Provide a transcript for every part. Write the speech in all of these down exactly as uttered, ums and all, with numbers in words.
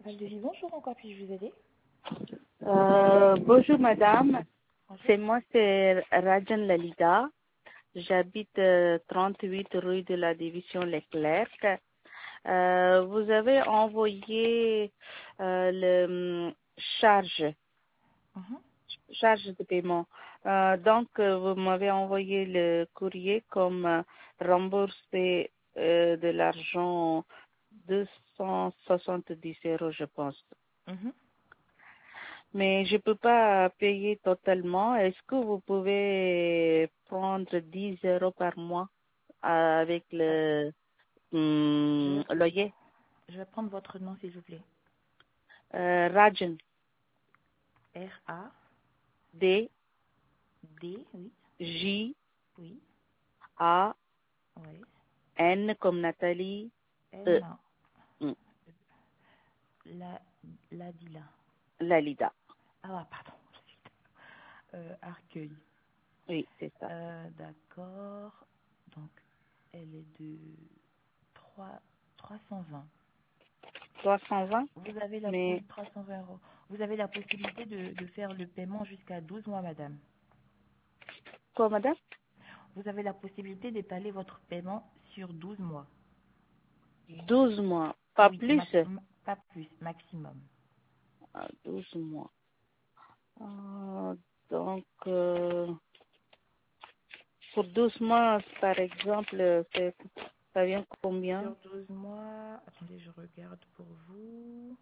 Valdevis, bonjour, en quoi puis-je vous aider? Euh, bonjour madame, Bonjour. c'est moi, c'est Rajan Lalita. J'habite euh, trente-huit rue de la division Leclerc. Euh, vous avez envoyé euh, le hum, charge, Mhm. charge de paiement. Euh, donc, euh, vous m'avez envoyé le courrier comme euh, remboursé euh, de l'argent deux cent soixante-dix euros, je pense. Mhm. Mais je peux pas payer totalement. Est-ce que vous pouvez prendre dix euros par mois euh, avec Euh, le je, hum, vais, loyer? je vais prendre votre nom, s'il vous plaît. Euh, Rajan, R A D, D, oui, J, oui, A, oui. N comme Nathalie, E, N, hum, la, la Dila. Lalida. Ah, pardon. Euh, Arcueil. Oui, c'est ça. Euh, d'accord. Donc, elle est de trois trois cent vingt. trois cent vingt. Vous avez la, Mais oui, trois cent vingt euros. Vous avez la possibilité de, de faire le paiement jusqu'à douze mois, madame. quoi, madame? Vous avez la possibilité d'étaler votre paiement sur douze mois. Douze mois, pas Oui, plus. max- m- pas plus, maximum. Ah, douze mois. Ah, donc, euh, pour douze mois, par exemple, c'est- ça vient combien? Sur douze mois, attendez, je regarde pour vous.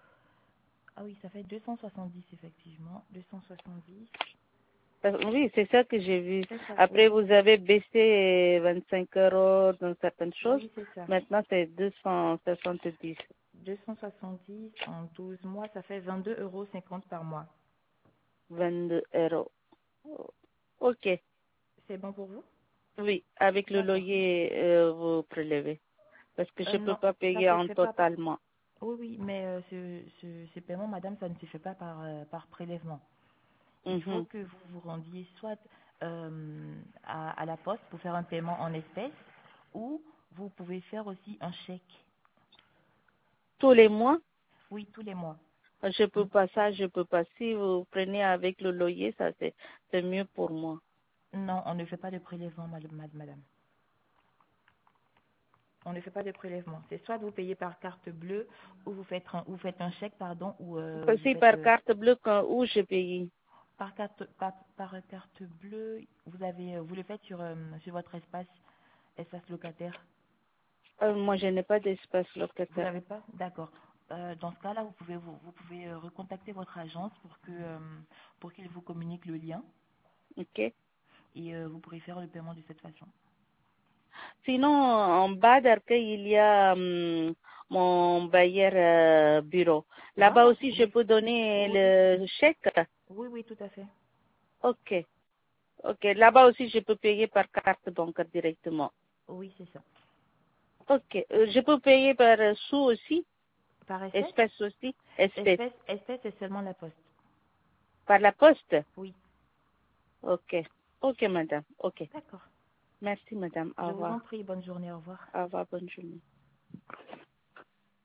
Ah oui, ça fait deux cent soixante-dix effectivement. deux cent soixante-dix. Euh, Oui, c'est ça que j'ai vu. C'est ça, Après, oui. vous avez baissé vingt-cinq euros dans certaines choses. Oui, c'est ça. Maintenant, c'est deux cent soixante-dix. deux cent soixante-dix en douze mois, ça fait vingt-deux euros cinquante par mois. vingt-deux euros. Oh, ok. C'est bon pour vous? Oui, avec le D'accord. loyer, euh, vous prélevez. Parce que je Euh, ne peux non, pas ça payer se en fait pas. Par... totalement. Oui, oui, mais euh, ce, ce, ce paiement, madame, ça ne se fait pas par, euh, par prélèvement. Il faut Mhm. que vous vous rendiez soit euh, à, à la poste pour faire un paiement en espèces ou vous pouvez faire aussi un chèque. Tous les mois, Oui, tous les mois. je Mm. peux pas ça, je peux pas. Si vous prenez avec le loyer, ça c'est c'est mieux pour moi. Non, on ne fait pas de prélèvement, madame. madame. On ne fait pas de prélèvement. C'est soit vous payez par carte bleue ou vous faites un, ou faites un chèque, pardon, ou euh, vous Si faites par euh, carte bleue, quand, où je paye? par carte par, par carte bleue. Vous avez, vous le faites sur euh, sur votre espace espace locataire. Euh, moi, je n'ai pas d'espace Vous locataire. l'avez pas? D'accord. Euh, dans ce cas-là, vous pouvez vous, vous pouvez euh, recontacter votre agence pour que euh, pour qu'il vous communique le lien Ok. et euh, vous pourrez faire le paiement de cette façon. Sinon, en bas d'Arcueil, il y a hum, mon bailleur euh, bureau. Là-bas Voilà. aussi, je Oui, peux donner oui, le chèque. oui, oui, tout à fait. Ok. Ok. Là-bas aussi, je peux payer par carte bancaire directement. Oui, c'est ça. Ok. Euh, je peux payer par euh, sous aussi, Par espèce? espèce aussi, espèce. Espèce, espèce, c'est seulement la poste. Par la poste. Oui. Ok. Ok, madame. Ok. D'accord. Merci, madame. Au Je vous en revoir. prie. Bonne journée. Au revoir. Au revoir. Bonne journée.